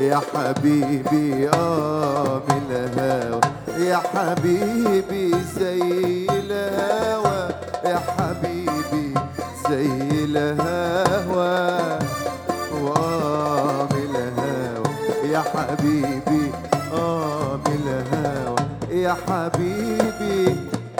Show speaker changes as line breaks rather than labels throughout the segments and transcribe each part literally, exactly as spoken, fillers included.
يا حبيبي آه من الهوى، يا حبيبي زي الهوى، يا حبيبي زي الهوى وآه من الهوى، يا حبيبي آه من الهوى، يا حبيبي.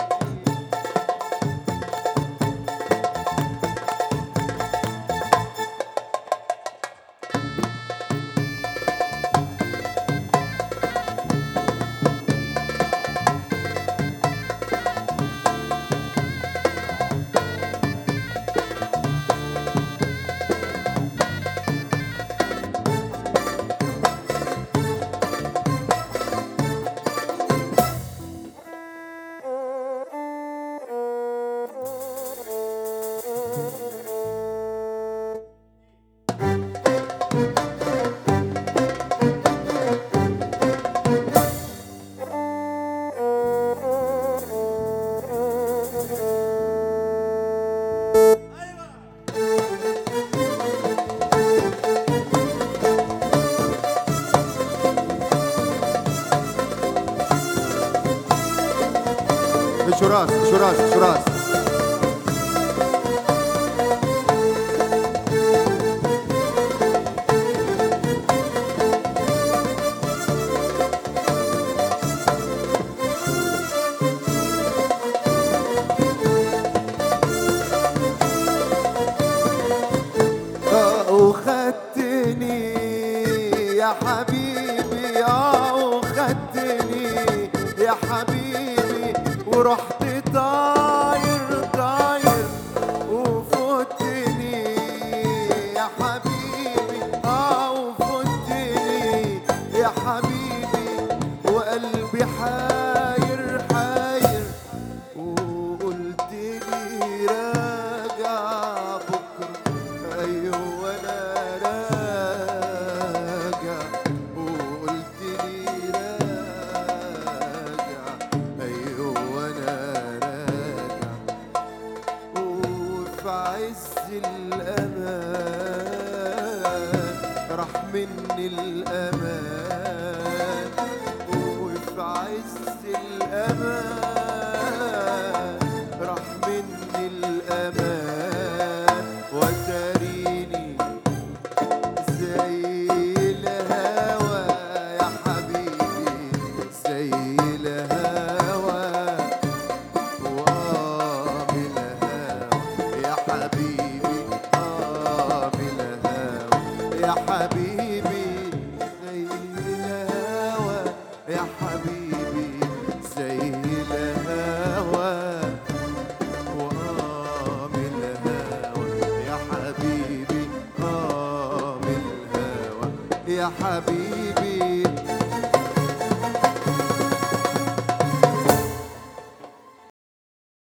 شو راس شو راس شو راس وخدتني يا حبيبي اه وخدتني يا حبيبي ورحت طاير طاير وفوتني يا حبيبي اه وفوتني يا حبيبي وقلبي حاير حاير وقلت لي راجع بكره ايوه انا راجع وقلت لي راجع ايوه انا راجع وفي عز الامان راح مني الامان وفي عز الامان راح مني الامان وتريني زي الهوى يا حبيبي زي الهوى وآه من الهوى يا حبيبي آه من الهوى يا حبيبي زي الهوى يا حبيبي زي الهوى وآه من الهوى يا حبيبي آه من الهوى يا حبيبي